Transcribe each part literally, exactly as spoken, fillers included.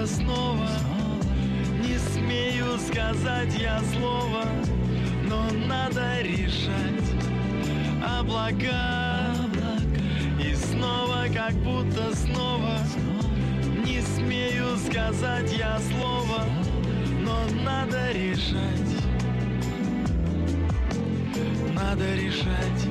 будто снова не смею сказать я слова, но надо решать облака. И снова, как будто снова не смею сказать я слова, но надо решать, надо решать,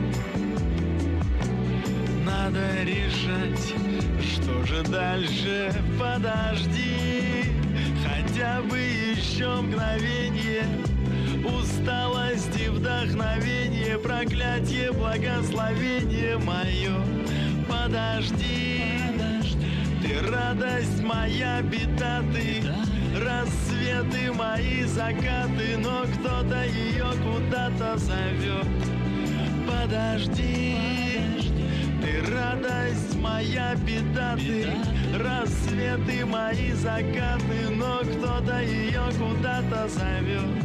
надо решать, что же дальше, подожди, хотя бы еще мгновение. Усталость и вдохновение, проклятие, благословение мое. Подожди, ты радость моя, беда ты, рассветы мои, закаты, но кто-то ее куда-то зовет. Подожди, ты радость моя, беда ты, рассветы мои, закаты, но кто-то ее куда-то зовет.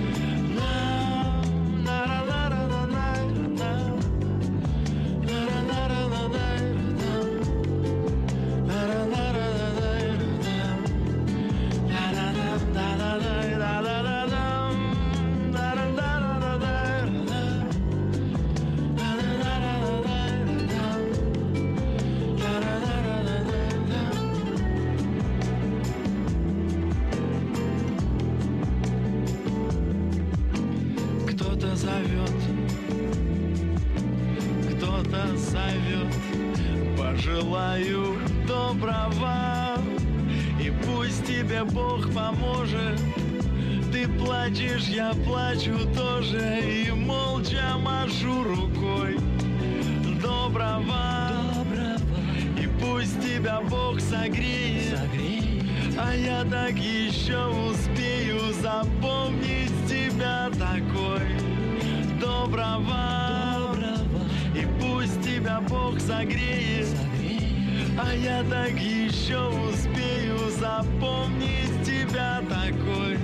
Желаю доброго, и пусть тебе Бог поможет. Ты плачешь, я плачу тоже, и молча машу рукой. Доброго, доброго. И пусть тебя Бог согреет, согреет, а я так еще успею запомнить тебя такой. Доброго, доброго. И пусть тебя Бог согреет, согреет, а я так еще успею запомнить тебя такой.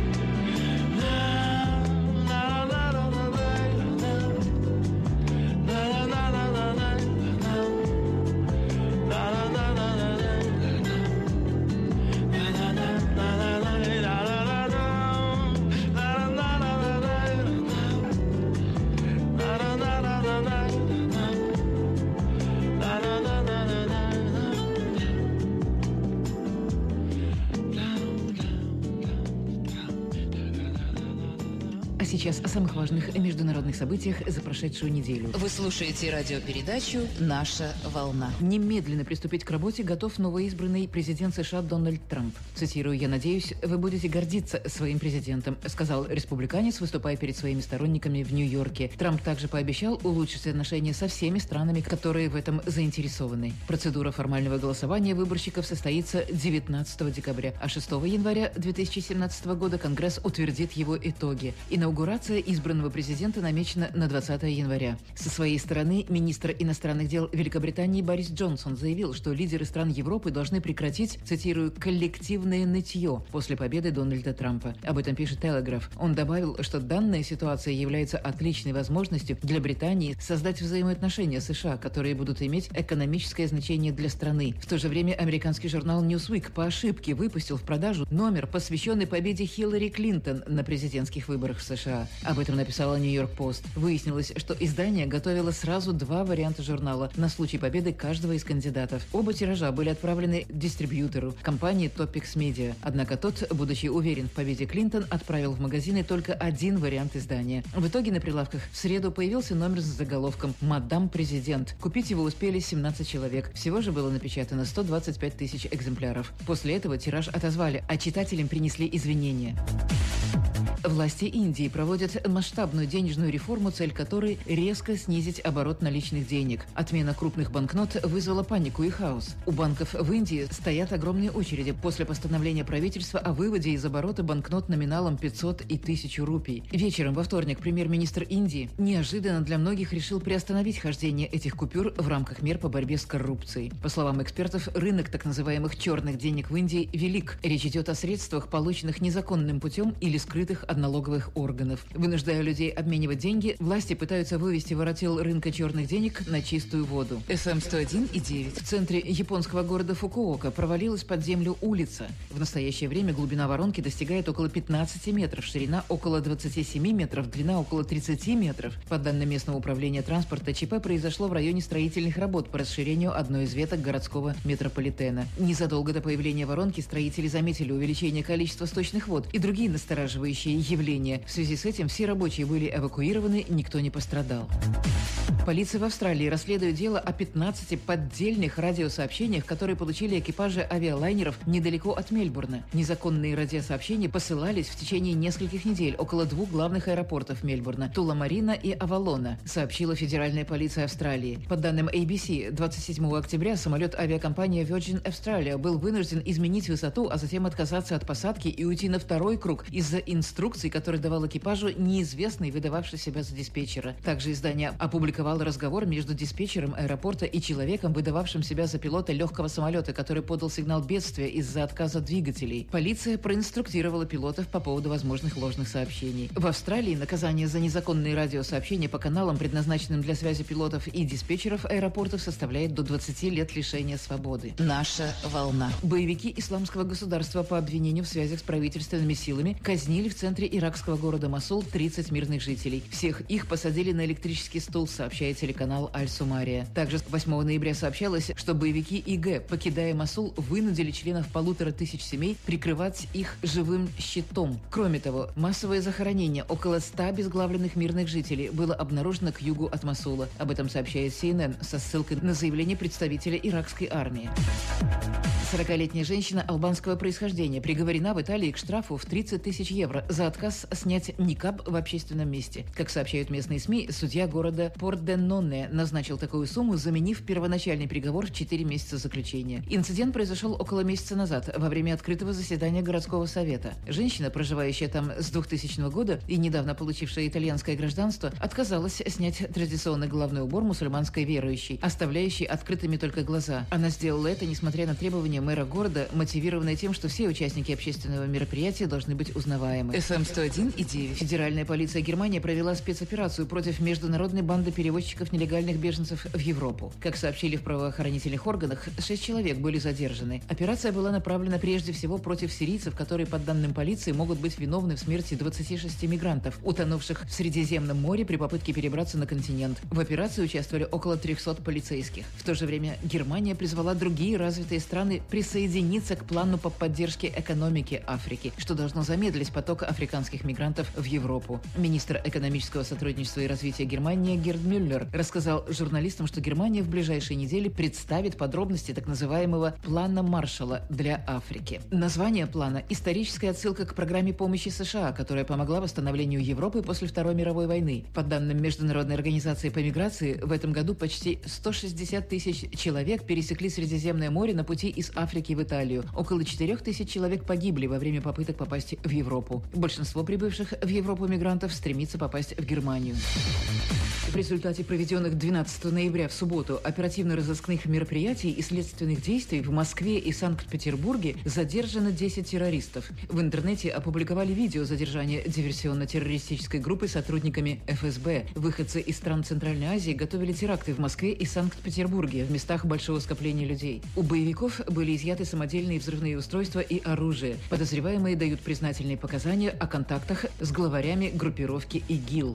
Сейчас о самых важных международных событиях за прошедшую неделю. Вы слушаете радиопередачу «Наша волна». Немедленно приступить к работе готов новоизбранный президент США Дональд Трамп. Цитирую: «Я надеюсь, вы будете гордиться своим президентом», сказал республиканец, выступая перед своими сторонниками в Нью-Йорке. Трамп также пообещал улучшить отношения со всеми странами, которые в этом заинтересованы. Процедура формального голосования выборщиков состоится девятнадцатого декабря, а шестого января две тысячи семнадцатого года Конгресс утвердит его итоги. Инаугурация избранного президента намечена на двадцатого января. Со своей стороны министр иностранных дел Великобритании Борис Джонсон заявил, что лидеры стран Европы должны прекратить, цитирую, «коллективное нытье» после победы Дональда Трампа. Об этом пишет Телеграф. Он добавил, что данная ситуация является отличной возможностью для Британии создать взаимоотношения с США, которые будут иметь экономическое значение для страны. В то же время американский журнал Newsweek по ошибке выпустил в продажу номер, посвященный победе Хиллари Клинтон на президентских выборах в США. Об этом написала Нью-Йорк Пост. Выяснилось, что издание готовило сразу два варианта журнала на случай победы каждого из кандидатов. Оба тиража были отправлены дистрибьютору, компании Topix Media. Однако тот, будучи уверен в победе Клинтон, отправил в магазины только один вариант издания. В итоге на прилавках в среду появился номер с заголовком «Мадам Президент». Купить его успели семнадцать человек. Всего же было напечатано сто двадцать пять тысяч экземпляров. После этого тираж отозвали, а читателям принесли извинения. Власти Индии проводят масштабную денежную реформу, цель которой – резко снизить оборот наличных денег. Отмена крупных банкнот вызвала панику и хаос. У банков в Индии стоят огромные очереди после постановления правительства о выводе из оборота банкнот номиналом пятьсот и тысячу рупий. Вечером во вторник премьер-министр Индии неожиданно для многих решил приостановить хождение этих купюр в рамках мер по борьбе с коррупцией. По словам экспертов, рынок так называемых черных денег в Индии велик. Речь идет о средствах, полученных незаконным путем или скрытых от налоговых органов. Вынуждая людей обменивать деньги, власти пытаются вывести воротил рынка черных денег на чистую воду. эф эм сто один и девять. В центре японского города Фукуока провалилась под землю улица. В настоящее время глубина воронки достигает около пятнадцати метров, ширина около двадцати семи метров, длина около тридцати метров. По данным местного управления транспорта, ЧП произошло в районе строительных работ по расширению одной из веток городского метрополитена. Незадолго до появления воронки строители заметили увеличение количества сточных вод и другие настораживающие явления. В связи с этим все рабочие были эвакуированы, никто не пострадал. Полиция в Австралии расследует дело о пятнадцати поддельных радиосообщениях, которые получили экипажи авиалайнеров недалеко от Мельбурна. Незаконные радиосообщения посылались в течение нескольких недель около двух главных аэропортов Мельбурна – Туламарина и Авалона, сообщила федеральная полиция Австралии. По данным эй би си, двадцать седьмого октября самолет авиакомпании Virgin Australia был вынужден изменить высоту, а затем отказаться от посадки и уйти на второй круг из-за инструкций, которые давал экипажу неизвестный, выдававший себя за диспетчера. Также издание опубликовало разговор между диспетчером аэропорта и человеком, выдававшим себя за пилота легкого самолета, который подал сигнал бедствия из-за отказа двигателей. Полиция проинструктировала пилотов по поводу возможных ложных сообщений. В Австралии наказание за незаконные радиосообщения по каналам, предназначенным для связи пилотов и диспетчеров аэропортов, составляет до двадцати лет лишения свободы. Наша волна. Боевики Исламского государства по обвинению в связях с правительственными силами казнили в центре иракского города Мосул тридцать мирных жителей. Всех их посадили на электрический стул, сообщает телеканал Аль-Сумария. Также восьмого ноября сообщалось, что боевики ИГ, покидая Мосул, вынудили членов полутора тысяч семей прикрывать их живым щитом. Кроме того, массовое захоронение около ста обезглавленных мирных жителей было обнаружено к югу от Мосула. Об этом сообщает си эн эн со ссылкой на заявление представителя иракской армии. сорокалетняя женщина албанского происхождения приговорена в Италии к штрафу в тридцать тысяч евро за отказ снять никаб в общественном месте. Как сообщают местные СМИ, судья города Порденонне назначил такую сумму, заменив первоначальный приговор в четыре месяца заключения. Инцидент произошел около месяца назад, во время открытого заседания городского совета. Женщина, проживающая там с двухтысячного года и недавно получившая итальянское гражданство, отказалась снять традиционный головной убор мусульманской верующей, оставляющей открытыми только глаза. Она сделала это, несмотря на требования мэра города, мотивированная тем, что все участники общественного мероприятия должны быть узнаваемы. эф эм сто один и девять. Федеральная полиция Германии провела спецоперацию против международной банды перевозчиков нелегальных беженцев в Европу. Как сообщили в правоохранительных органах, шесть человек были задержаны. Операция была направлена прежде всего против сирийцев, которые, по данным полиции, могут быть виновны в смерти двадцати шести мигрантов, утонувших в Средиземном море при попытке перебраться на континент. В операции участвовали около трехсот полицейских. В то же время Германия призвала другие развитые страны присоединиться к плану по поддержке экономики Африки, что должно замедлить поток африканских мигрантов в Европу. Министр экономического сотрудничества и развития Германии Герд Мюллер рассказал журналистам, что Германия в ближайшие недели представит подробности так называемого «Плана Маршалла» для Африки. Название плана – историческая отсылка к программе помощи США, которая помогла восстановлению Европы после Второй мировой войны. По данным Международной организации по миграции, в этом году почти сто шестьдесят тысяч человек пересекли Средиземное море на пути из Африки в Италию. Около четырех тысяч человек погибли во время попыток попасть в Европу. Большинство прибывших в Европу мигрантов стремится попасть в Германию. В результате проведенных двенадцатого ноября в субботу оперативно-розыскных мероприятий и следственных действий в Москве и Санкт-Петербурге задержано десять террористов. В интернете опубликовали видео задержания диверсионно-террористической группы сотрудниками эф эс бэ. Выходцы из стран Центральной Азии готовили теракты в Москве и Санкт-Петербурге в местах большого скопления людей. У боевиков были изъяты самодельные взрывные устройства и оружие. Подозреваемые дают признательные показания о контактах с главарями группировки ИГИЛ.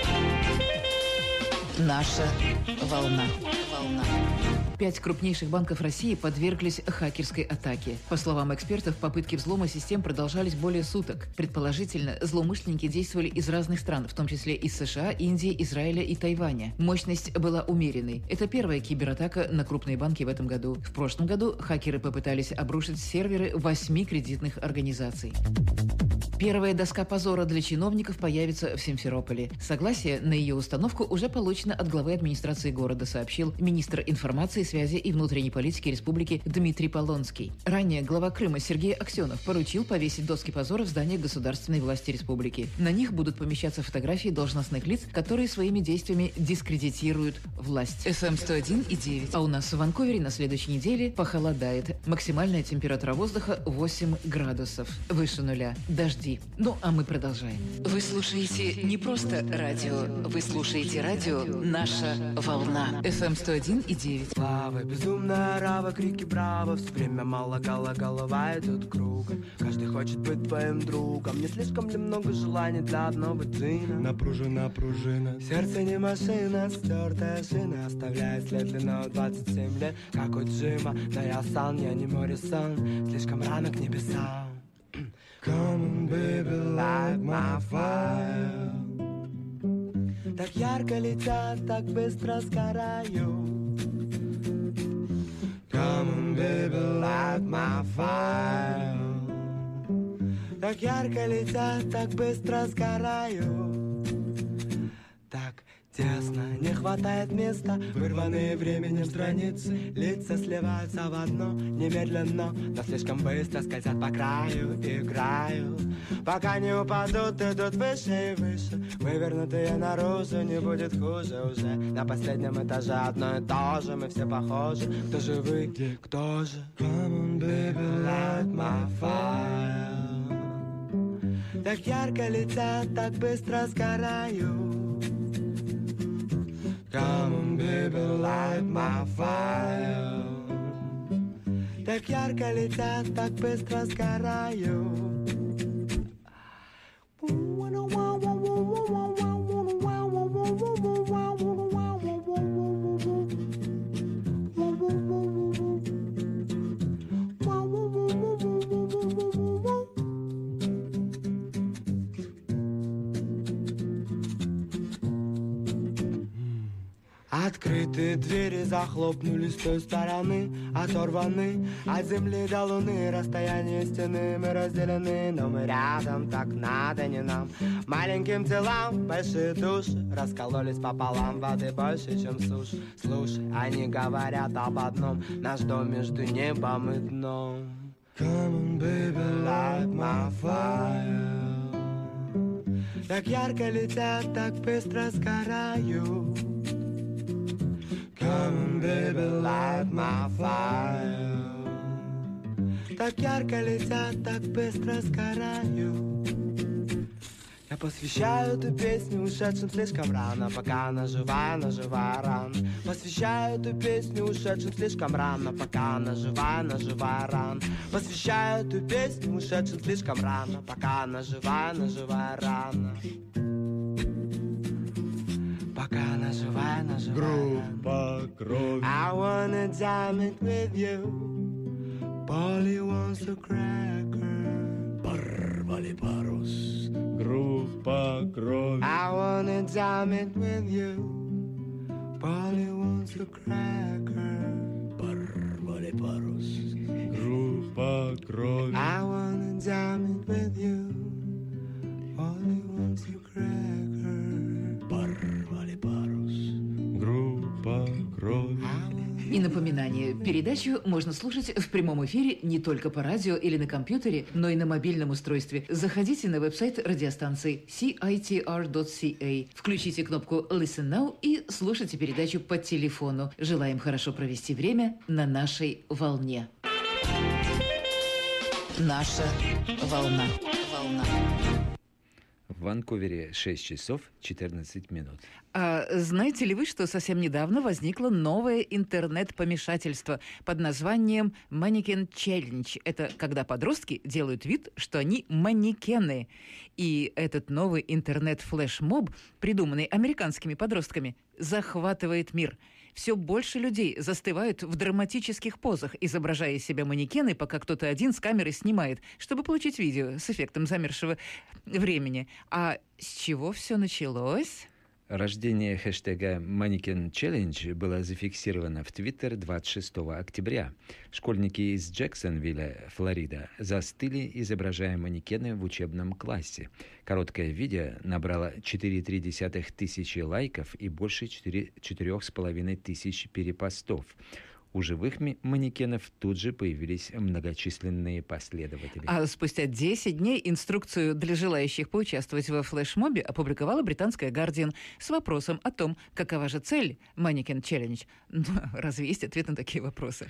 Наша волна. Волна. Пять крупнейших банков России подверглись хакерской атаке. По словам экспертов, попытки взлома систем продолжались более суток. Предположительно, злоумышленники действовали из разных стран, в том числе из США, Индии, Израиля и Тайваня. Мощность была умеренной. Это первая кибератака на крупные банки в этом году. В прошлом году хакеры попытались обрушить серверы восьми кредитных организаций. Первая доска позора для чиновников появится в Симферополе. Согласие на ее установку уже получено от главы администрации города, сообщил министр информации, связи и внутренней политики республики Дмитрий Полонский. Ранее глава Крыма Сергей Аксенов поручил повесить доски позора в зданиях государственной власти республики. На них будут помещаться фотографии должностных лиц, которые своими действиями дискредитируют власть. эф эм сто один и девять. А у нас в Ванкувере на следующей неделе похолодает. Максимальная температура воздуха восемь градусов. Выше нуля. Дожди Жди. Ну, а мы продолжаем. Вы слушаете не просто радио, вы слушаете радио «Наша волна». эф эм сто один и девять. Слава, безумная рава, крики браво. Все время мало гала, голова идет кругом. Каждый хочет быть твоим другом. Не слишком ли много желаний для одного джина? Напружена пружина. Сердце не машина, стертая шина оставляет след длиной двадцать семь лет, как у Джима. Но я сан, я не Моррисон, слишком рано к небесам. Come on, baby, light my fire. Так ярко летят, так быстро сгораю. Come on, baby, light my fire. Так ярко летят, так быстро сгораю. Так тесно, не хватает места. Вырванные временем страницы, лица сливаются в одно немедленно, но слишком быстро скользят по краю. Играю, пока не упадут, идут выше и выше. Вывернутые наружу, не будет хуже уже. На последнем этаже одно и то же, мы все похожи. Кто же вы, кто же? Come on, baby, light my fire. Так ярко летят, так быстро сгораю. Come on, baby, light my fire. Так ярко летят, так быстро сгораю. Открытые двери захлопнулись с той стороны, оторваны от земли до луны. Расстояние стены мы разделены, но мы рядом, так надо не нам. Маленьким телам большие души раскололись пополам, воды больше, чем суши. Слушай, они говорят об одном: наш дом между небом и дном. Come on, baby, light my fire. Так ярко летят, так быстро сгораю. Come on, baby, light my fire. Так ярко летят, так быстро сгораю. Я посвящаю эту песню ушедшим слишком рано, пока она жива, она жива рано. Посвящаю эту песню ушедшим слишком рано, пока она жива, она жива рано. Посвящаю эту песню ушедшим слишком рано, пока она жива, она жива рано. Пока она жива, она жива рано. Группа крови. I wanna jam it with you. Polly wants a cracker. Порвали парус. Группа крови. I wanna jam it with you. Polly wants a cracker. Порвали парус. Группа крови. I wanna jam it with you. Polly wants a cracker. Порвали парус. Группа крови. И напоминание, передачу можно слушать в прямом эфире не только по радио или на компьютере, но и на мобильном устройстве. Заходите на веб-сайт радиостанции си ай ти ар точка си эй, включите кнопку Listen Now и слушайте передачу по телефону. Желаем хорошо провести время на нашей волне. Наша волна. Волна. В Ванкувере шесть часов четырнадцать минут. А знаете ли вы, что совсем недавно возникло новое интернет-помешательство под названием Mannequin Challenge? Это когда подростки делают вид, что они манекены. И этот новый интернет-флешмоб, придуманный американскими подростками, захватывает мир. Все больше людей застывают в драматических позах, изображая из себя манекены, пока кто-то один с камерой снимает, чтобы получить видео с эффектом замершего времени. А с чего все началось? Рождение хэштега Mannequin Challenge было зафиксировано в Твиттер двадцать шестого октября. Школьники из Джексонвилля, Флорида, застыли, изображая манекены в учебном классе. Короткое видео набрало четыре целых три десятых тысячи лайков и больше четыре с половиной тысяч перепостов. У живых манекенов тут же появились многочисленные последователи. А спустя десять дней инструкцию для желающих поучаствовать во флешмобе опубликовала британская «Гардиан» с вопросом о том, какова же цель Mannequin Challenge. Ну, разве есть ответ на такие вопросы?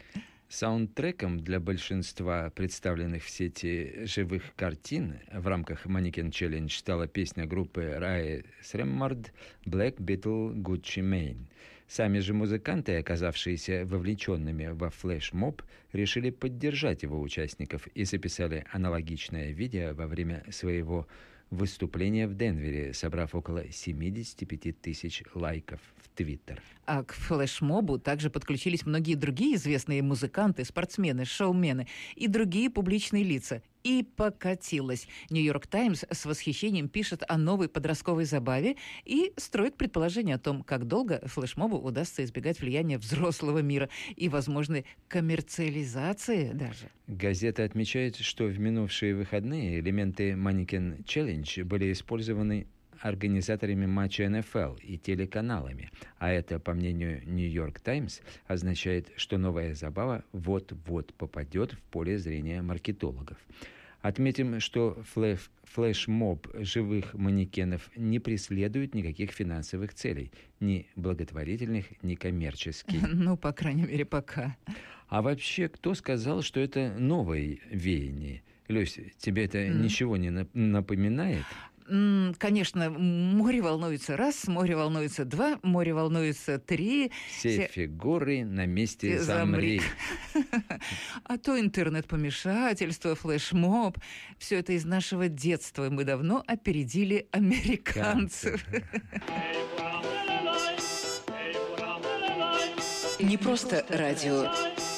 Саундтреком для большинства представленных в сети живых картин в рамках Mannequin Challenge стала песня группы Раи Среммард «Black Beetle Gucci Mane». Сами же музыканты, оказавшиеся вовлеченными во флешмоб, решили поддержать его участников и записали аналогичное видео во время своего выступления в Денвере, собрав около семьдесят пять тысяч лайков в Твиттер. А к флешмобу также подключились многие другие известные музыканты, спортсмены, шоумены и другие публичные лица. И покатилось. «Нью-Йорк Таймс» с восхищением пишет о новой подростковой забаве и строит предположение о том, как долго флешмобу удастся избегать влияния взрослого мира и возможной коммерциализации даже. Газета отмечает, что в минувшие выходные элементы Mannequin Challenge были использованы организаторами матча эн эф эл и телеканалами. А это, по мнению «Нью-Йорк Таймс», означает, что новая забава вот-вот попадет в поле зрения маркетологов. Отметим, что флэш, флешмоб живых манекенов не преследует никаких финансовых целей, ни благотворительных, ни коммерческих. Ну, по крайней мере, пока. А вообще, кто сказал, что это новое веяние? Люсь, тебе это mm. ничего не напоминает? Конечно, море волнуется раз, море волнуется два, море волнуется три. Все, Все... фигуры на месте замри. А то интернет-помешательство, флешмоб. Все это из нашего детства. Мы давно опередили американцев. Не просто радио.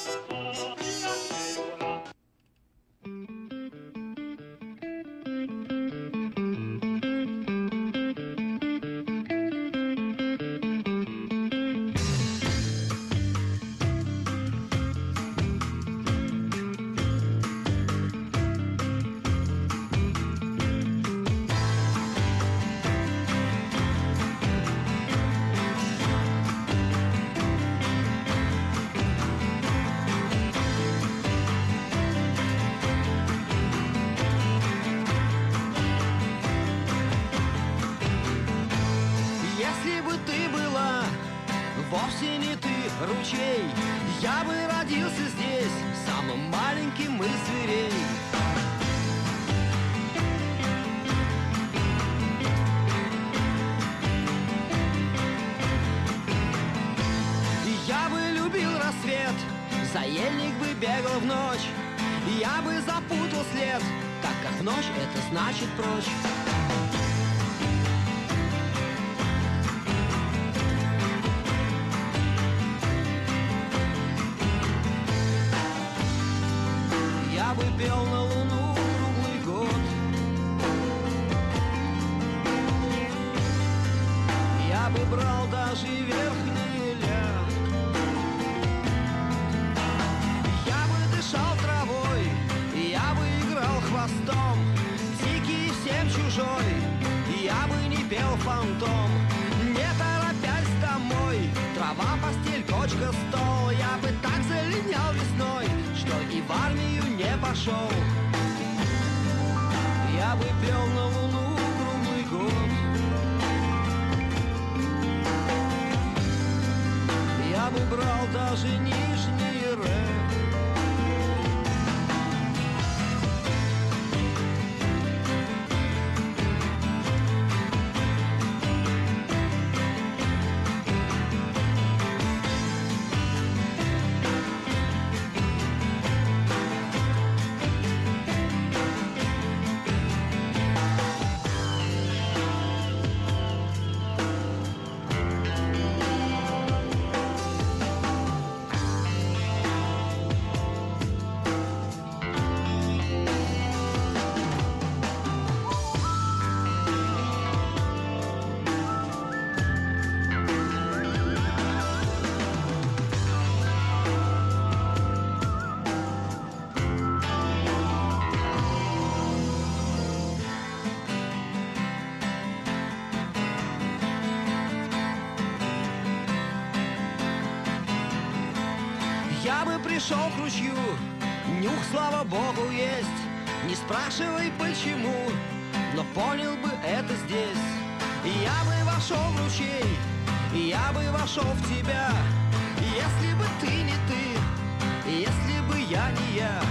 Вовсе не ты, ручей, я бы родился здесь, самым маленьким из зверей. Я бы любил рассвет, за ельник бы бегал в ночь, я бы запутал след, так как в ночь это значит прочь. Я бы пел на луну круглый год, я бы брал даже верхний ля, я бы дышал травой, я бы играл хвостом, дикий всем чужой, я бы не пел фантом, не торопясь домой, трава, постель, кочка, стол, я бы так залинял весной, что и в армию не пошел. Я бы пел на луну круглый год, я бы брал даже нижний ре. Я бы пришел к ручью, нюх, слава богу, есть. Не спрашивай почему, но понял бы это здесь. Я бы вошел в ручей, я бы вошел в тебя, если бы ты не ты, если сияния.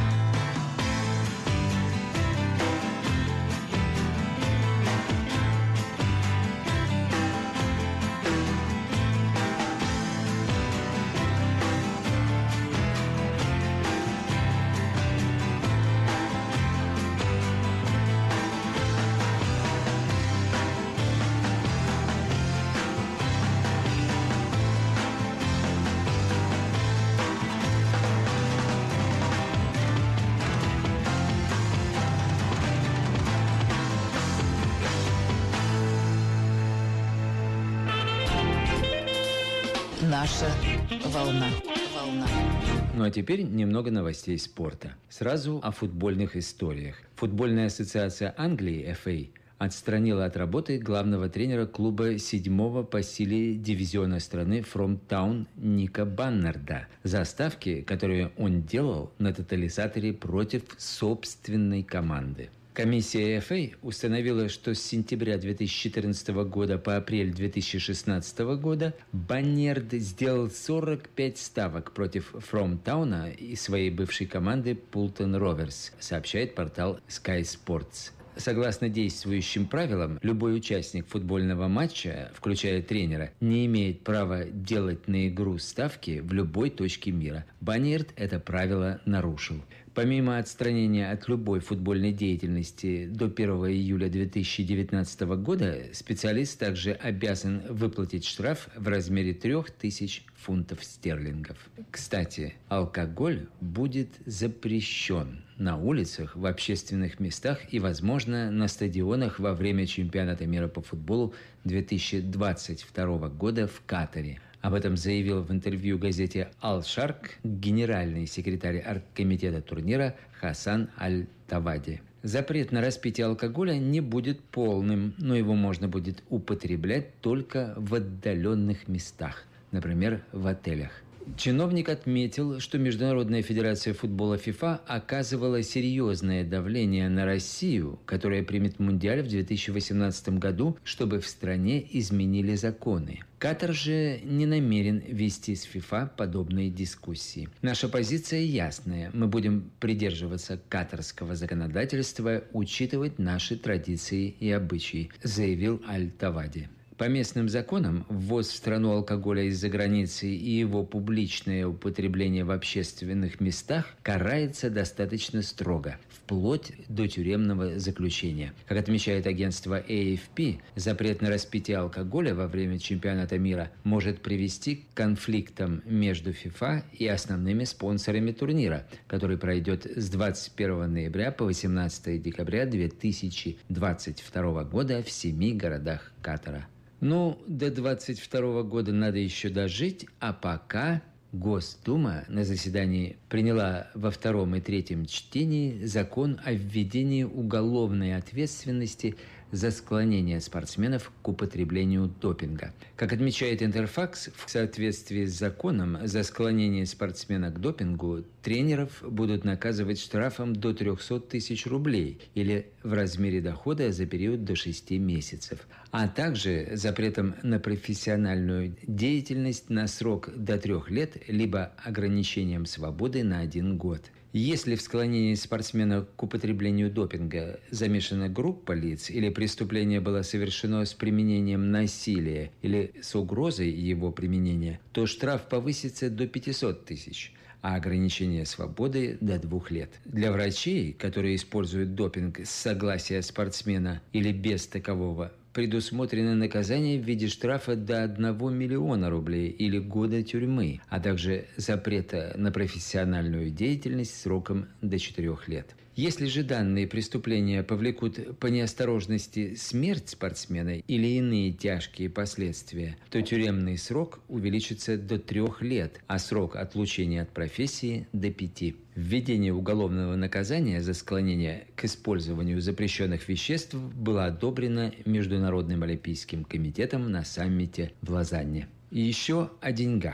Наша волна. Волна. Ну а теперь немного новостей спорта. Сразу о футбольных историях. Футбольная ассоциация Англии, эф эй, отстранила от работы главного тренера клуба седьмого по силе дивизиона страны Фромтаун Ника Баннарда за ставки, которые он делал на тотализаторе против собственной команды. Комиссия эф эй установила, что с сентября две тысячи четырнадцатого года по апрель две тысячи шестнадцатого года Баннард сделал сорок пять ставок против Фромтауна и своей бывшей команды Пултон Роверс, сообщает портал Sky Sports. Согласно действующим правилам, любой участник футбольного матча, включая тренера, не имеет права делать на игру ставки в любой точке мира. Баннард это правило нарушил. Помимо отстранения от любой футбольной деятельности до первого июля две тысячи девятнадцатого года, специалист также обязан выплатить штраф в размере трех тысяч фунтов стерлингов. Кстати, алкоголь будет запрещен на улицах, в общественных местах и, возможно, на стадионах во время чемпионата мира по футболу две тысячи двадцать второго года в Катаре. Об этом заявил в интервью газете «Аль-Шарк» генеральный секретарь оргкомитета турнира Хасан Аль-Тавади. Запрет на распитие алкоголя не будет полным, но его можно будет употреблять только в отдаленных местах, например, в отелях. Чиновник отметил, что Международная федерация футбола ФИФА оказывала серьезное давление на Россию, которая примет Мундиаль в две тысячи восемнадцатом году, чтобы в стране изменили законы. Катар же не намерен вести с ФИФА подобные дискуссии. Наша позиция ясная. Мы будем придерживаться катарского законодательства, учитывать наши традиции и обычаи, заявил Аль-Тавади. По местным законам, ввоз в страну алкоголя из-за границы и его публичное употребление в общественных местах карается достаточно строго, вплоть до тюремного заключения. Как отмечает агентство эй эф пи, запрет на распитие алкоголя во время чемпионата мира может привести к конфликтам между ФИФА и основными спонсорами турнира, который пройдет с двадцать первого ноября по восемнадцатого декабря две тысячи двадцать второго года в семи городах Катара. Ну, до двадцать второго года надо еще дожить, а пока Госдума на заседании приняла во втором и третьем чтении закон о введении уголовной ответственности за склонение спортсменов к употреблению допинга. Как отмечает Интерфакс, в соответствии с законом за склонение спортсмена к допингу тренеров будут наказывать штрафом до триста тысяч рублей или в размере дохода за период до шести месяцев, а также запретом на профессиональную деятельность на срок до трех лет либо ограничением свободы на один год. Если в склонении спортсмена к употреблению допинга замешана группа лиц или преступление было совершено с применением насилия или с угрозой его применения, то штраф повысится до пятисот тысяч, а ограничение свободы до двух лет. Для врачей, которые используют допинг с согласия спортсмена или без такового, предусмотрено наказание в виде штрафа до одного миллиона рублей или года тюрьмы, а также запрета на профессиональную деятельность сроком до четырех лет. Если же данные преступления повлекут по неосторожности смерть спортсмена или иные тяжкие последствия, то тюремный срок увеличится до трех лет, а срок отлучения от профессии – до пяти. Введение уголовного наказания за склонение к использованию запрещенных веществ было одобрено Международным олимпийским комитетом на саммите в Лозанне. И еще о деньгах.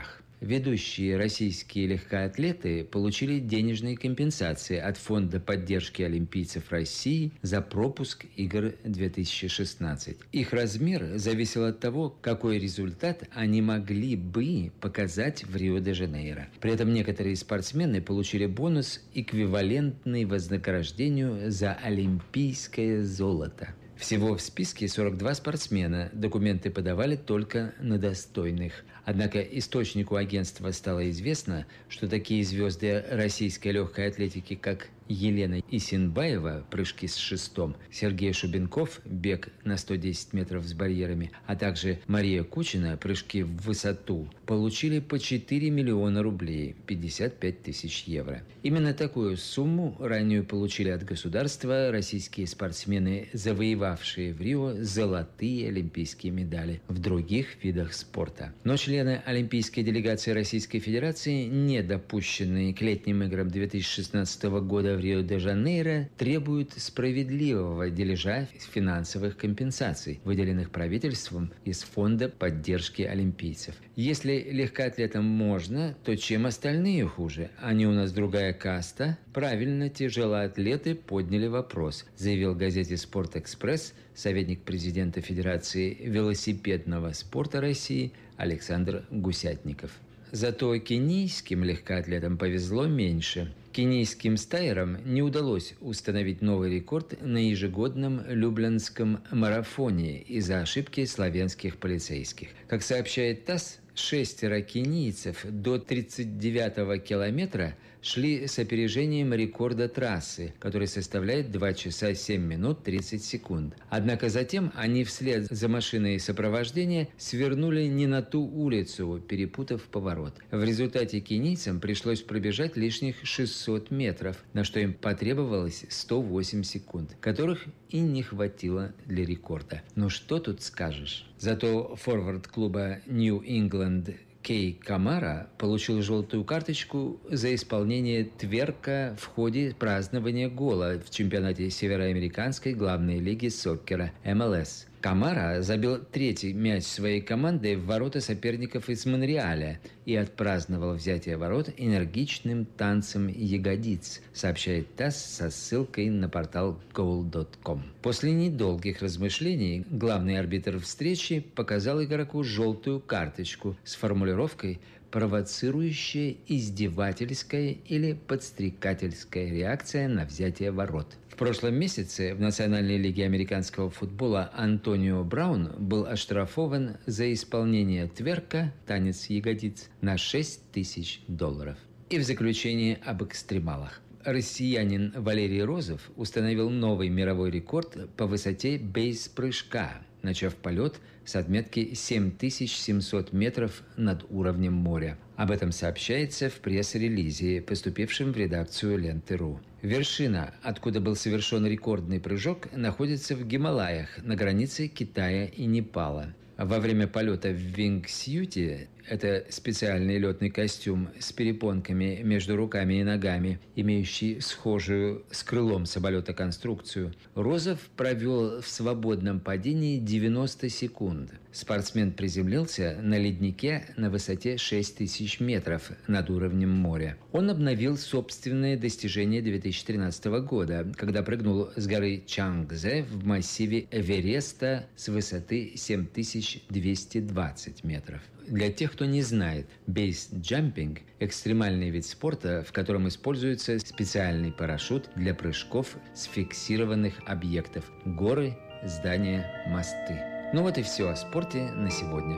ведущие российские легкоатлеты получили денежные компенсации от Фонда поддержки олимпийцев России за пропуск игр две тысячи шестнадцать. Их размер зависел от того, какой результат они могли бы показать в Рио-де-Жанейро. При этом некоторые спортсмены получили бонус, эквивалентный вознаграждению за олимпийское золото. Всего в списке сорок два спортсмена, документы подавали только на достойных. Однако источнику агентства стало известно, что такие звезды российской легкой атлетики, как Елена Исенбаева, прыжки с шестом, Сергей Шубенков, бег на сто десять метров с барьерами, а также Мария Кучина, прыжки в высоту, получили по четыре миллиона рублей, пятьдесят пять тысяч евро. Именно такую сумму ранее получили от государства российские спортсмены, завоевавшие в Рио золотые олимпийские медали в других видах спорта. Но члены олимпийской делегации Российской Федерации, не допущенные к летним играм две тысячи шестнадцатого года в Рио-де-Жанейро, требуют справедливого дележа финансовых компенсаций, выделенных правительством из Фонда поддержки олимпийцев. Если легкоатлетам можно, то чем остальные хуже? Они у нас другая каста? Правильно, тяжелоатлеты подняли вопрос, заявил газете «Спортэкспресс» советник президента Федерации велосипедного спорта России Александр Гусятников. Зато кенийским легкоатлетам повезло меньше. Кенийским стайерам не удалось установить новый рекорд на ежегодном Люблянском марафоне из-за ошибки славянских полицейских. Как сообщает ТАСС, шестеро кенийцев до тридцать девятого километра шли с опережением рекорда трассы, который составляет два часа семь минут тридцать секунд. Однако затем они вслед за машиной сопровождения свернули не на ту улицу, перепутав поворот. В результате кенийцам пришлось пробежать лишних шестьсот метров, на что им потребовалось сто восемь секунд, которых и не хватило для рекорда. Ну что тут скажешь? Зато форвард клуба New England Кей Камара получил желтую карточку за исполнение тверка в ходе празднования гола в чемпионате Североамериканской главной лиги соккера эм эл эс. Камара забил третий мяч своей команды в ворота соперников из Монреаля и отпраздновал взятие ворот энергичным танцем ягодиц, сообщает ТАСС со ссылкой на портал гол точка ком. После недолгих размышлений главный арбитр встречи показал игроку желтую карточку с формулировкой «провоцирующая издевательская или подстрекательская реакция на взятие ворот». В прошлом месяце в Национальной лиге американского футбола Антонио Браун был оштрафован за исполнение тверка, танец ягодиц, на шесть тысяч долларов. И в заключение об экстремалах. Россиянин Валерий Розов установил новый мировой рекорд по высоте бейс-прыжка, начав полет с отметки семь тысяч семьсот метров над уровнем моря. Об этом сообщается в пресс-релизе, поступившем в редакцию Ленты.ру. Вершина, откуда был совершен рекордный прыжок, находится в Гималаях, на границе Китая и Непала. Во время полета в вингсьюте, это специальный летный костюм с перепонками между руками и ногами, имеющий схожую с крылом самолета конструкцию, Розов провел в свободном падении девяносто секунд. Спортсмен приземлился на леднике на высоте шесть тысяч метров над уровнем моря. Он обновил собственное достижение две тысячи тринадцатого года, когда прыгнул с горы Чангзе в массиве Эвереста с высоты семь тысяч двести двадцать метров. Для тех, кто не знает, бейс-джампинг – экстремальный вид спорта, в котором используется специальный парашют для прыжков с фиксированных объектов – горы, здания, мосты. Ну вот и все о спорте на сегодня.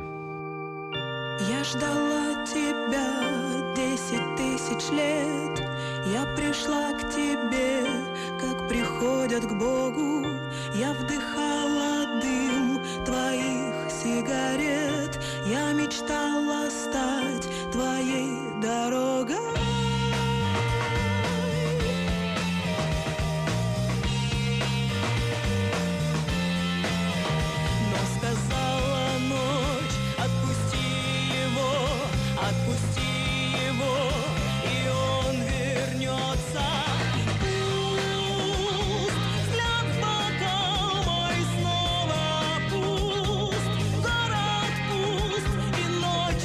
Я ждала тебя десять тысяч лет, я пришла к тебе, как приходят к Богу. Я вдыхала дым твоих сигарет, я мечтала стать твоей дорогой. Но сказала ночь, отпусти его, отпусти его, и он вернется. Пусть взгляд в бокал мой снова пуст, город пуст, и ночь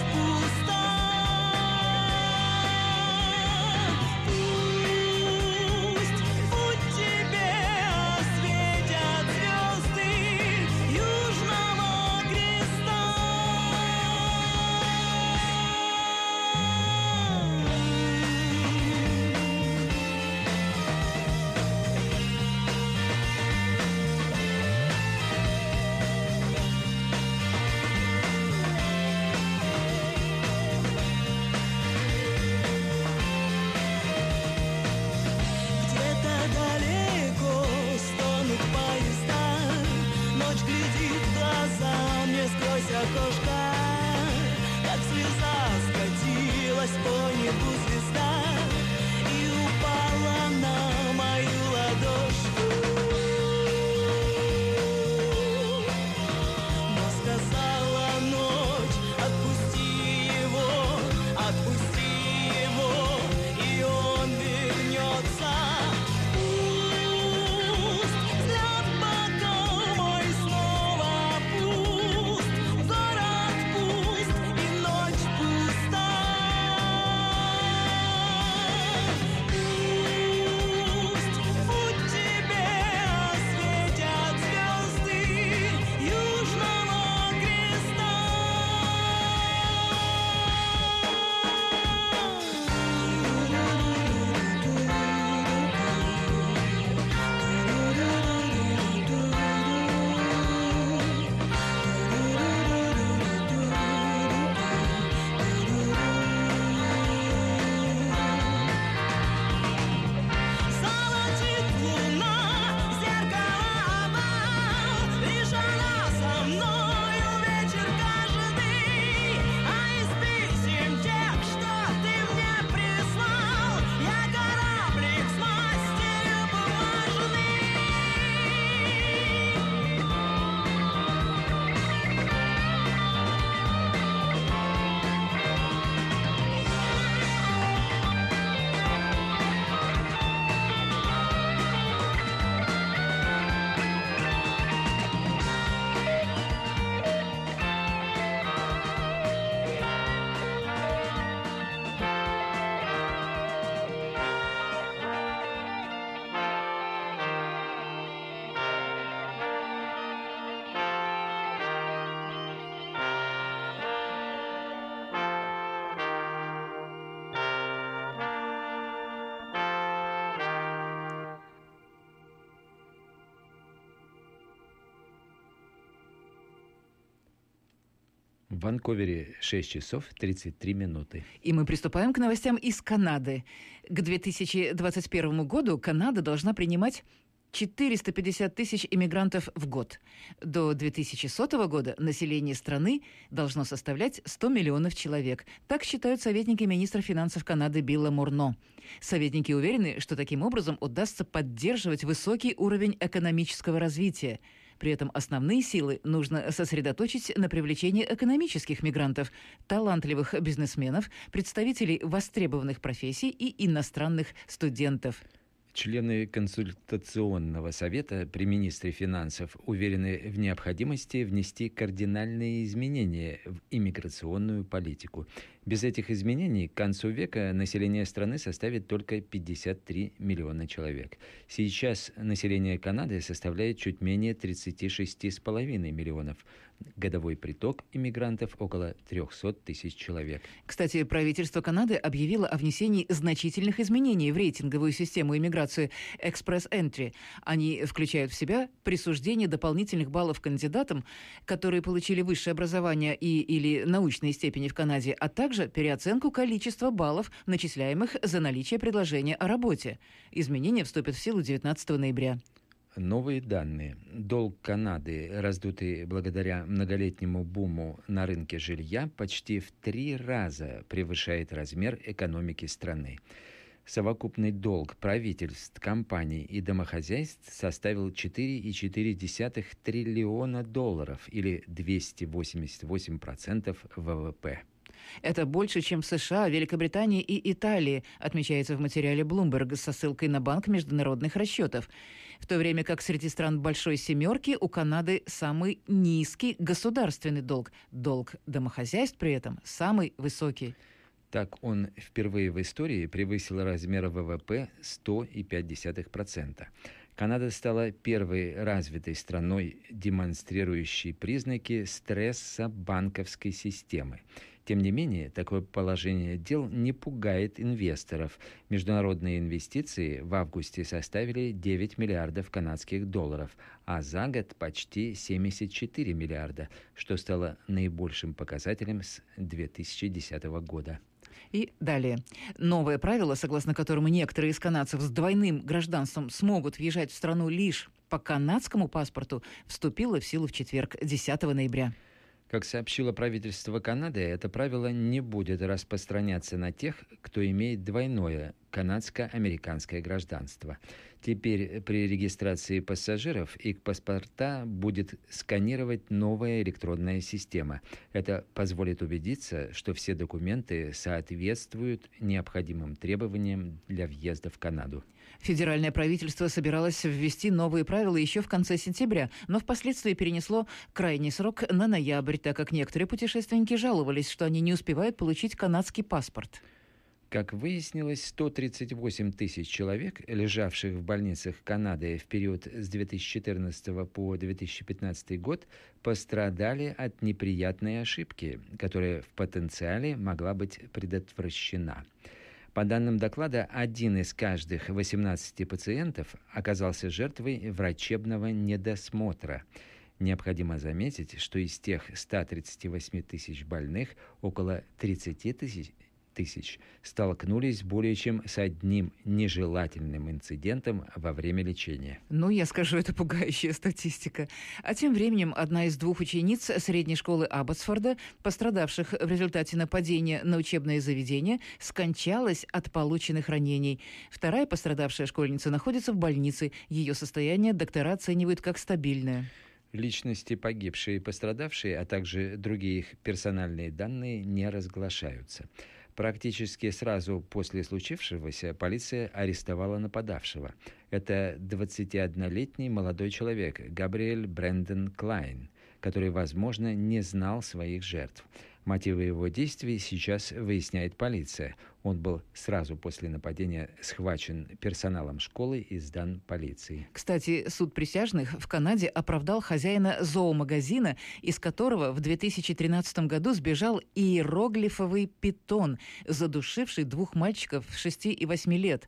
В Ванкувере шесть часов тридцать три минуты. И мы приступаем к новостям из Канады. К две тысячи двадцать первому году Канада должна принимать четыреста пятьдесят тысяч иммигрантов в год. До две тысячи сотого года население страны должно составлять сто миллионов человек. Так считают советники министра финансов Канады Билла Морно. Советники уверены, что таким образом удастся поддерживать высокий уровень экономического развития. При этом основные силы нужно сосредоточить на привлечении экономических мигрантов, талантливых бизнесменов, представителей востребованных профессий и иностранных студентов. Члены консультационного совета при министре финансов уверены в необходимости внести кардинальные изменения в иммиграционную политику. Без этих изменений к концу века население страны составит только пятьдесят три миллиона человек. Сейчас население Канады составляет чуть менее тридцать шесть целых пять десятых миллионов. Годовой приток иммигрантов около триста тысяч человек. Кстати, правительство Канады объявило о внесении значительных изменений в рейтинговую систему иммиграции Express Entry. Они включают в себя присуждение дополнительных баллов кандидатам, которые получили высшее образование и или научные степени в Канаде, а также переоценку количества баллов, начисляемых за наличие предложения о работе. Изменения вступят в силу девятнадцатого ноября. Новые данные. Долг Канады, раздутый благодаря многолетнему буму на рынке жилья, почти в три раза превышает размер экономики страны. Совокупный долг правительств, компаний и домохозяйств составил четыре целых четыре десятых триллиона долларов или двести восемьдесят восемь процентов ВВП. Это больше, чем в США, Великобритании и Италии, отмечается в материале Bloomberg со ссылкой на Банк международных расчетов. В то время как среди стран Большой Семерки у Канады самый низкий государственный долг. Долг домохозяйств при этом самый высокий. Так он впервые в истории превысил размер ВВП сто целых пять десятых процента. Канада стала первой развитой страной, демонстрирующей признаки стресса банковской системы. Тем не менее, такое положение дел не пугает инвесторов. Международные инвестиции в августе составили девять миллиардов канадских долларов, а за год почти семьдесят четыре миллиарда, что стало наибольшим показателем с две тысячи десятого года. И далее. Новое правило, согласно которому некоторые из канадцев с двойным гражданством смогут въезжать в страну лишь по канадскому паспорту, вступило в силу в четверг, десятого ноября. Как сообщило правительство Канады, это правило не будет распространяться на тех, кто имеет двойное канадско-американское гражданство. Теперь при регистрации пассажиров их паспорта будет сканировать новая электронная система. Это позволит убедиться, что все документы соответствуют необходимым требованиям для въезда в Канаду. Федеральное правительство собиралось ввести новые правила еще в конце сентября, но впоследствии перенесло крайний срок на ноябрь, так как некоторые путешественники жаловались, что они не успевают получить канадский паспорт. Как выяснилось, сто тридцать восемь тысяч человек, лежавших в больницах Канады в период с две тысячи четырнадцатого по две тысячи пятнадцатый год, пострадали от неприятной ошибки, которая в потенциале могла быть предотвращена. По данным доклада, один из каждых восемнадцати пациентов оказался жертвой врачебного недосмотра. Необходимо заметить, что из тех ста тридцати восьми тысяч больных около тридцати тысяч тысяч столкнулись более чем с одним нежелательным инцидентом во время лечения. Ну, я скажу, это пугающая статистика. А тем временем одна из двух учениц средней школы Абботсфорда, пострадавших в результате нападения на учебное заведение, скончалась от полученных ранений. Вторая пострадавшая школьница находится в больнице. Ее состояние доктора оценивают как стабильное. Личности погибшей и пострадавшей, а также другие их персональные данные не разглашаются. Практически сразу после случившегося полиция арестовала нападавшего. Это двадцатиоднолетний молодой человек Габриэль Брэндон Клайн, который, возможно, не знал своих жертв. Мотивы его действий сейчас выясняет полиция. Он был сразу после нападения схвачен персоналом школы и сдан полиции. Кстати, суд присяжных в Канаде оправдал хозяина зоомагазина, из которого в две тысячи тринадцатом году сбежал иероглифовый питон, задушивший двух мальчиков шести и восьми лет.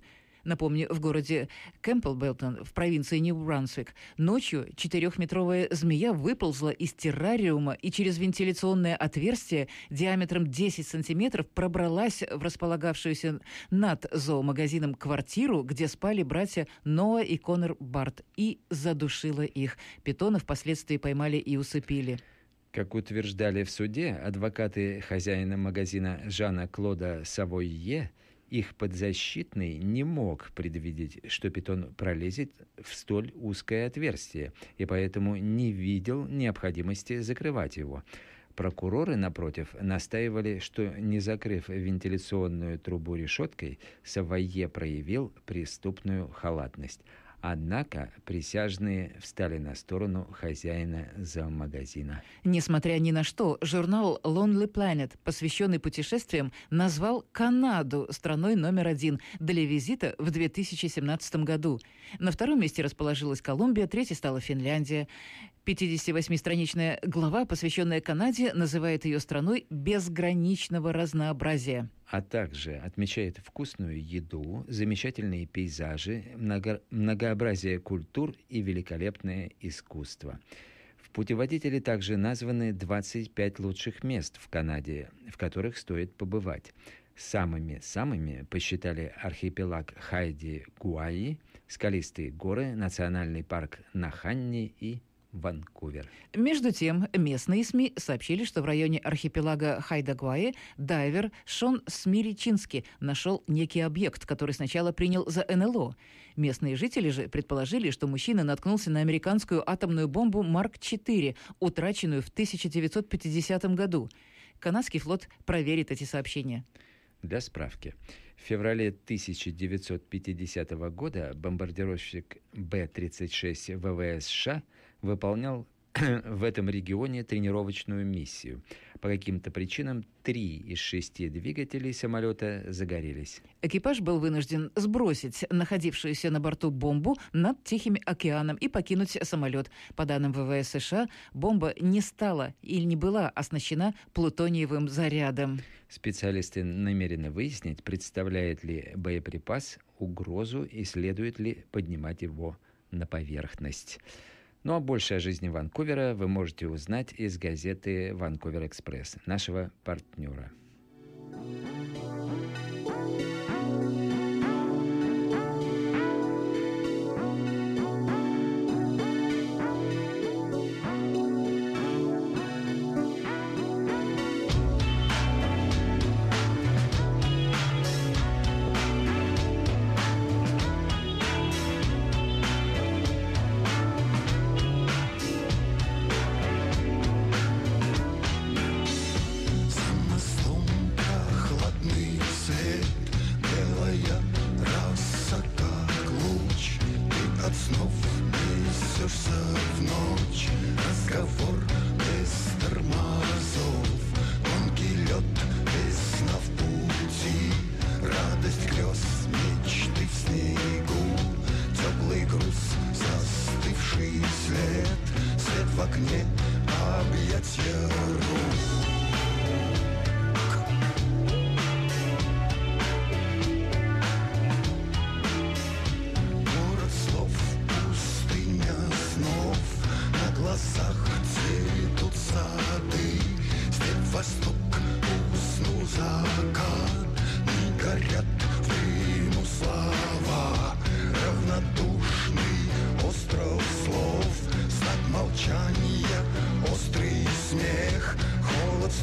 Напомню, в городе Кэмпбеллтон в провинции Нью-Брансвик ночью четырехметровая змея выползла из террариума и через вентиляционное отверстие диаметром десять сантиметров пробралась в располагавшуюся над зоомагазином квартиру, где спали братья Ноа и Конор Барт, и задушила их. Питона впоследствии поймали и усыпили. Как утверждали в суде адвокаты хозяина магазина Жана Клода Савойе, их подзащитный не мог предвидеть, что питон пролезет в столь узкое отверстие, и поэтому не видел необходимости закрывать его. Прокуроры, напротив, настаивали, что, не закрыв вентиляционную трубу решеткой, Савойе проявил преступную халатность. Однако присяжные встали на сторону хозяина зоомагазина. Несмотря ни на что, журнал Lonely Planet, посвященный путешествиям, назвал Канаду страной номер один для визита в две тысячи семнадцатом году. На втором месте расположилась Колумбия, третьей стала Финляндия. пятидесятивосьмистраничная глава, посвященная Канаде, называет ее страной безграничного разнообразия. А также отмечает вкусную еду, замечательные пейзажи, много, многообразие культур и великолепное искусство. В путеводителе также названы двадцать пять лучших мест в Канаде, в которых стоит побывать. Самыми-самыми посчитали архипелаг Хайди-Гуаи, скалистые горы, национальный парк Наханни и Ванкувер. Между тем, местные СМИ сообщили, что в районе архипелага Хайда-Гуаи дайвер Шон Смиричинский нашел некий объект, который сначала принял за эн эл о. Местные жители же предположили, что мужчина наткнулся на американскую атомную бомбу Марк четыре, утраченную в тысяча девятьсот пятидесятом году. Канадский флот проверит эти сообщения. Для справки. В феврале тысяча девятьсот пятидесятого года бомбардировщик Бэ тридцать шесть вэ вэ эс США выполнял в этом регионе тренировочную миссию. По каким-то причинам три из шести двигателей самолета загорелись. Экипаж был вынужден сбросить находившуюся на борту бомбу над Тихим океаном и покинуть самолет. По данным вэ вэ эс США, бомба не стала или не была оснащена плутониевым зарядом. Специалисты намерены выяснить, представляет ли боеприпас угрозу и следует ли поднимать его на поверхность. Ну а больше о жизни Ванкувера вы можете узнать из газеты «Ванкувер Экспресс», нашего партнера. Острый смех, холод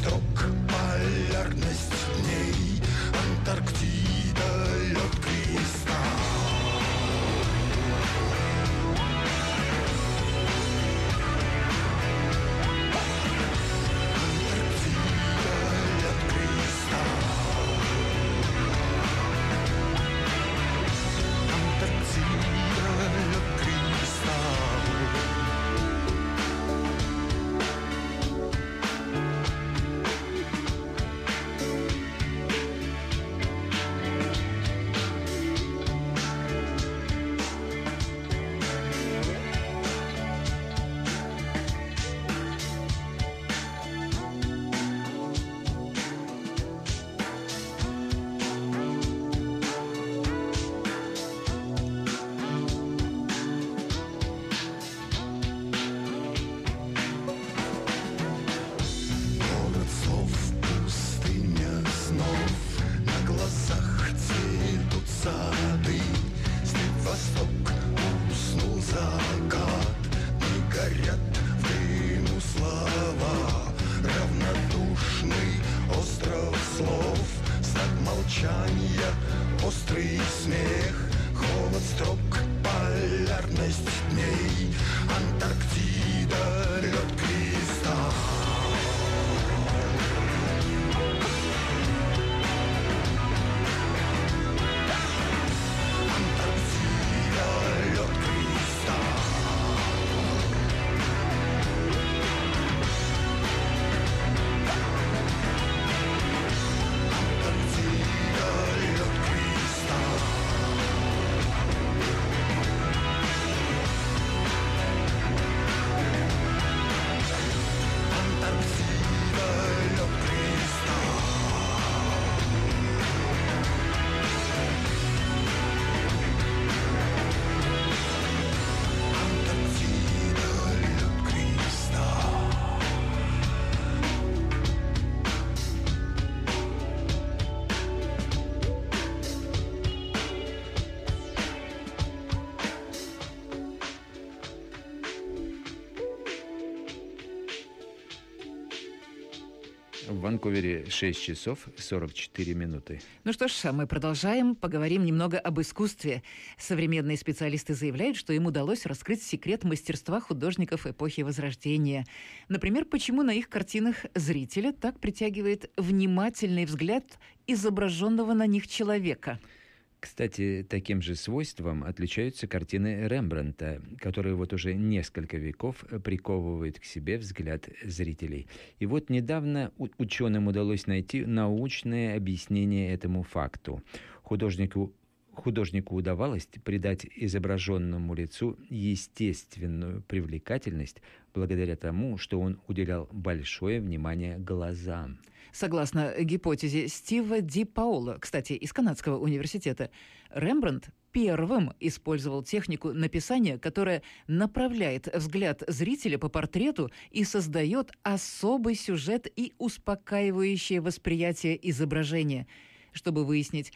В Ванкувере шесть часов сорок четыре минуты. Ну что ж, мы продолжаем. Поговорим немного об искусстве. Современные специалисты заявляют, что им удалось раскрыть секрет мастерства художников эпохи Возрождения. Например, почему на их картинах зрителя так притягивает внимательный взгляд изображенного на них человека. Кстати, таким же свойством отличаются картины Рембрандта, которые вот уже несколько веков приковывают к себе взгляд зрителей. И вот недавно ученым удалось найти научное объяснение этому факту. Художнику Художнику удавалось придать изображенному лицу естественную привлекательность благодаря тому, что он уделял большое внимание глазам. Согласно гипотезе Стива Ди Паоло, кстати, из Канадского университета, Рембрандт первым использовал технику написания, которая направляет взгляд зрителя по портрету и создает особый сюжет и успокаивающее восприятие изображения. Чтобы выяснить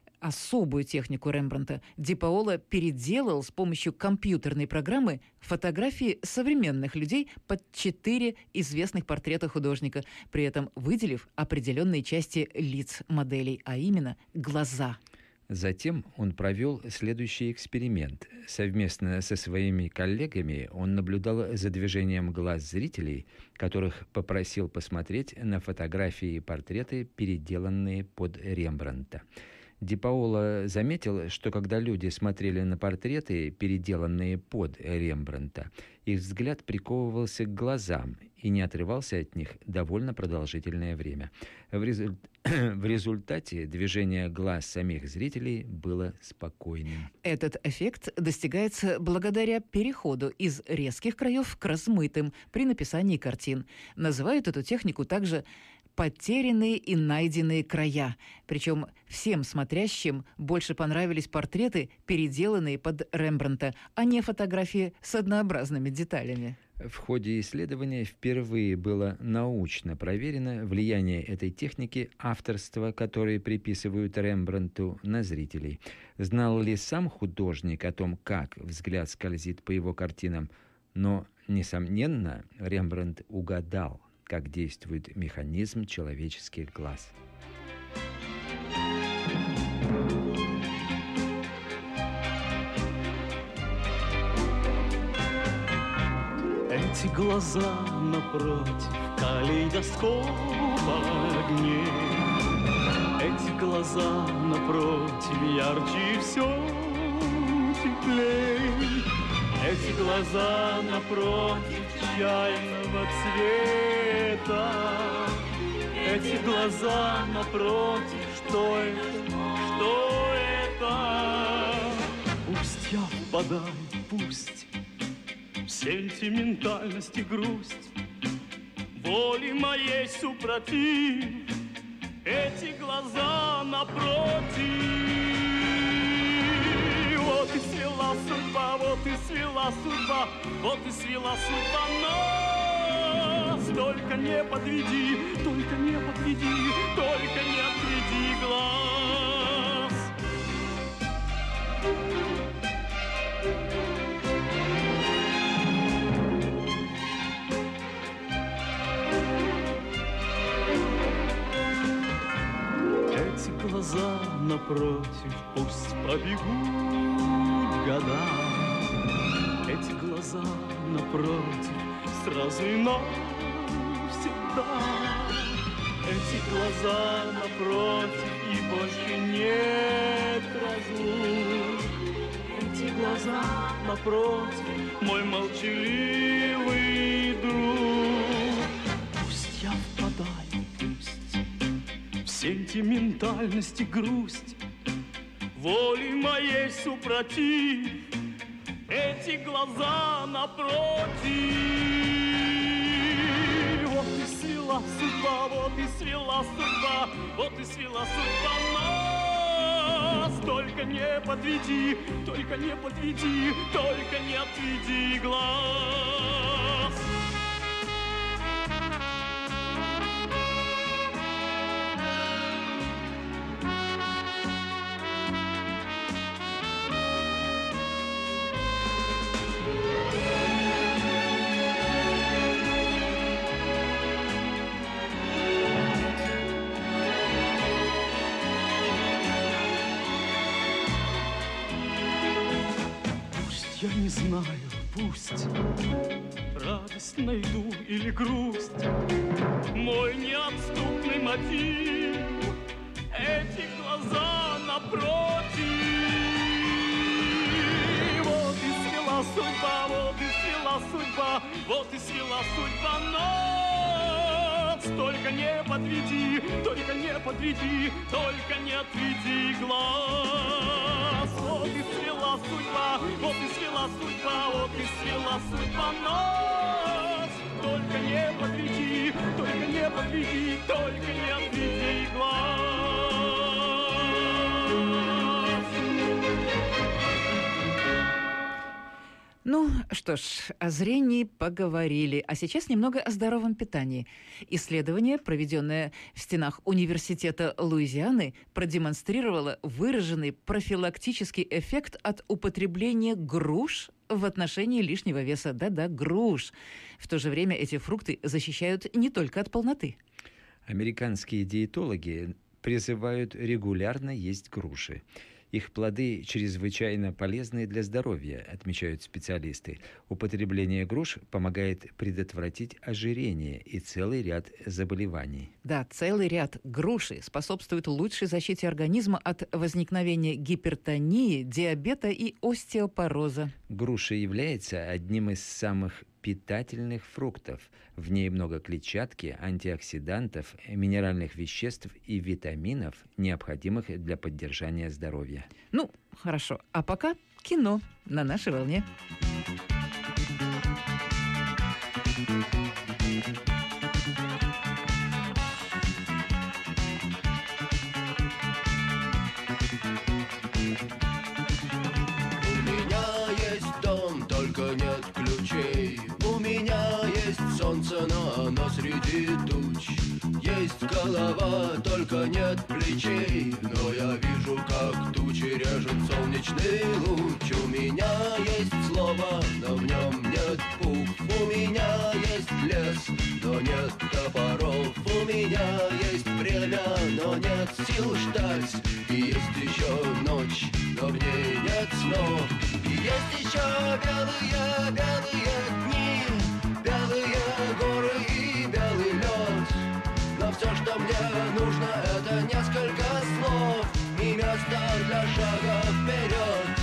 особую технику Рембрандта, Ди Паоло переделал с помощью компьютерной программы фотографии современных людей под четыре известных портрета художника, при этом выделив определенные части лиц моделей, а именно глаза. Затем он провел следующий эксперимент. Совместно со своими коллегами он наблюдал за движением глаз зрителей, которых попросил посмотреть на фотографии и портреты, переделанные под Рембрандта. Ди Паоло заметил, что когда люди смотрели на портреты, переделанные под Рембрандта, их взгляд приковывался к глазам и не отрывался от них довольно продолжительное время. В, результ... в результате движение глаз самих зрителей было спокойным. Этот эффект достигается благодаря переходу из резких краев к размытым при написании картин. Называют эту технику также «потерянные и найденные края». Причем всем смотрящим больше понравились портреты, переделанные под Рембрандта, а не фотографии с однообразными деталями. В ходе исследования впервые было научно проверено влияние этой техники, авторства, которое приписывают Рембрандту, на зрителей. Знал ли сам художник о том, как взгляд скользит по его картинам? Но, несомненно, Рембрандт угадал, как действует механизм человеческих глаз. Эти глаза напротив калейдоскоп огней, эти глаза напротив ярче все теплей, эти глаза напротив чайного цвета, эти глаза напротив, что это, что это? Пусть я впадаю, пусть в сентиментальность и грусть, воли моей супротив, эти глаза напротив. Вот и свела судьба, вот и свела судьба, вот и свела судьба нас. Только не подведи, только не подведи, только не отведи глаз. Эти глаза напротив пусть побегут года, эти глаза напротив сразу и навсегда, эти глаза напротив и больше нет разлук, эти глаза напротив мой молчаливый друг. Пусть я впадаю, пусть в сентиментальность и грусть, воли моей супротив, эти глаза напротив. Вот и свела судьба, вот и свела судьба, вот и свела судьба нас. Только не подведи, только не подведи, только не отведи глаз. знаю, пусть радость найду или грусть, мой неотступный мотив — эти глаза напротив. Вот и свела судьба, вот и свела судьба, вот и свела судьба нас. Только не подведи, только не подведи, только не отведи глаз. Вот и свела судьба, вот и свела судьба, вот и свела судьба нас. Только не подведи, только не подведи, только не отведи глаз. Ну, что ж, о зрении поговорили. А сейчас немного о здоровом питании. Исследование, проведенное в стенах Университета Луизианы, продемонстрировало выраженный профилактический эффект от употребления груш в отношении лишнего веса. Да-да, груш. В то же время эти фрукты защищают не только от полноты. Американские диетологи призывают регулярно есть груши. Их плоды чрезвычайно полезны для здоровья, отмечают специалисты. Употребление груш помогает предотвратить ожирение и целый ряд заболеваний. Да, целый ряд. Груши способствуют лучшей защите организма от возникновения гипертонии, диабета и остеопороза. Груша является одним из самых питательных фруктов. В ней много клетчатки, антиоксидантов, минеральных веществ и витаминов, необходимых для поддержания здоровья. Ну, хорошо. А пока кино на нашей волне. Солнце, но оно среди туч. Есть голова, только нет плечей. Но я вижу, как тучи режет солнечный луч. У меня есть слово, но в нем нет букв. У меня есть лес, но нет топоров. У меня есть время, но нет сил ждать. И есть еще ночь, но в ней нет снов. И есть еще белые, белые дни, белые горы и белый лед. Но все, что мне нужно, это несколько слов и место для шага вперед.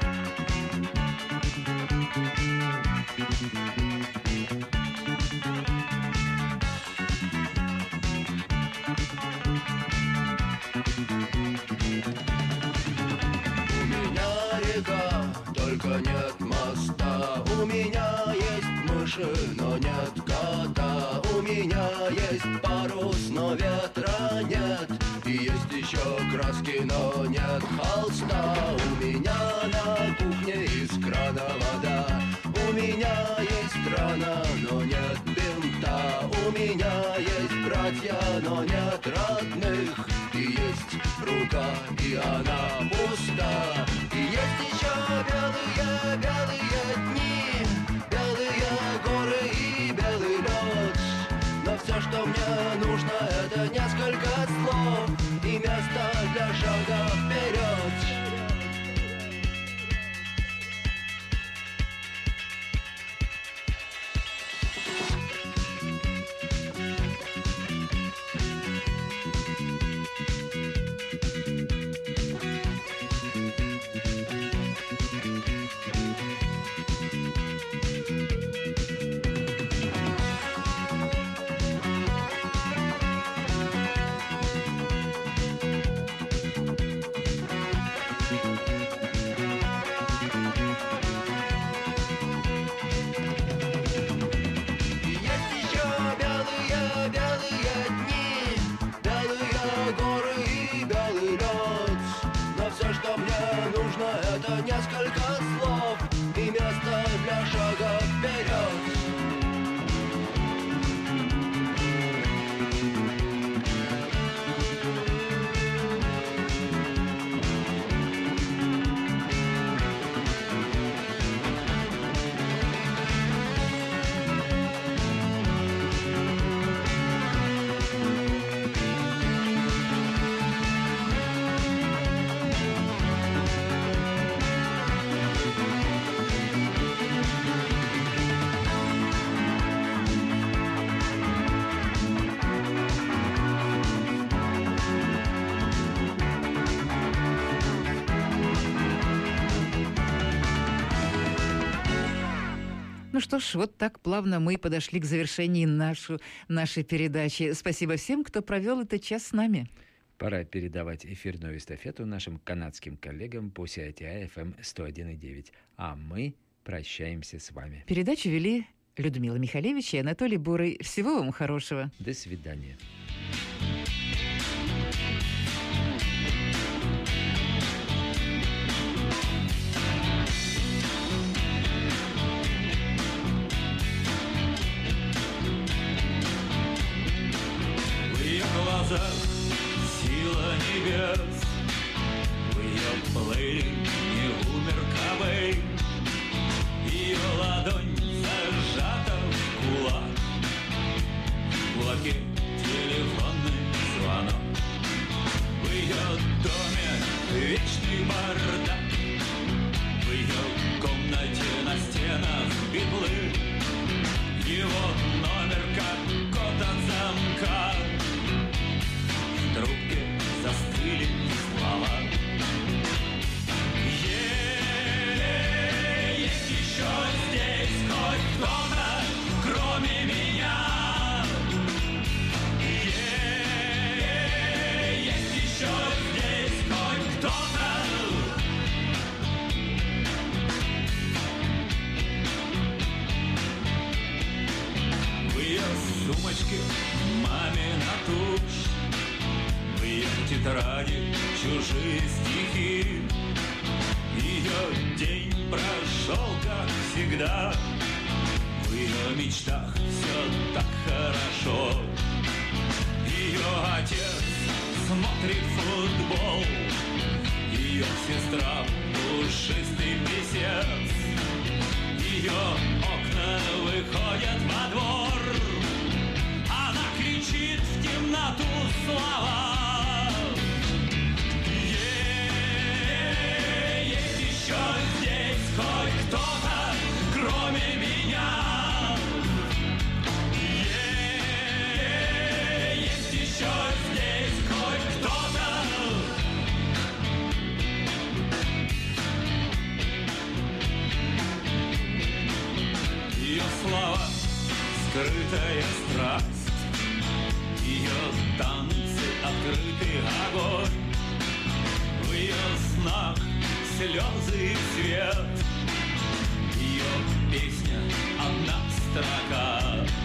У меня река, только нет моста. У меня есть мыши, но нет кота. У меня есть парус, но ветра нет. И есть еще краски, но нет холста. У меня на кухне из крана вода. У меня есть рана, но нет бинта. У меня есть братья, но нет родных. И есть рука, и она пуста. И есть еще белые, белые дни, белые горы и белый лед. Но все, что мне нужно, это несколько слов и место для шага вперед. Ну что ж, вот так плавно мы подошли к завершению нашу, нашей передачи. Спасибо всем, кто провел этот час с нами. Пора передавать эфирную эстафету нашим канадским коллегам по си ай ти ай эф эм сто один и девять. А мы прощаемся с вами. Передачу вели Людмила Михалевич и Анатолий Бурый. Всего вам хорошего. До свидания. Сила небес, в ее плыли не умер Кобей, ее ладонь зажата в кулак, в кулаке телефонный звонок, в ее доме вечный бардак, в ее комнате на стенах битлы, его номер как код от замка. В трубке застыли слова. Есть еще здесь хоть кто-то, кроме меня. Есть еще здесь хоть кто-то. В ее сумочке мамина тушь, в ее тетради чужие стихи. Ее день прошел, как всегда. В ее мечтах все так хорошо. Ее отец смотрит футбол, ее сестра пушистый писец. Ее окна выходят во двор, она кричит в темноту слова. Здесь хоть кто-то, кроме меня. Есть еще здесь хоть кто-то. Ее слова — скрытая страсть, ее танцы — открытый огонь, в ее снах слезы и свет, ее песня — одна строка.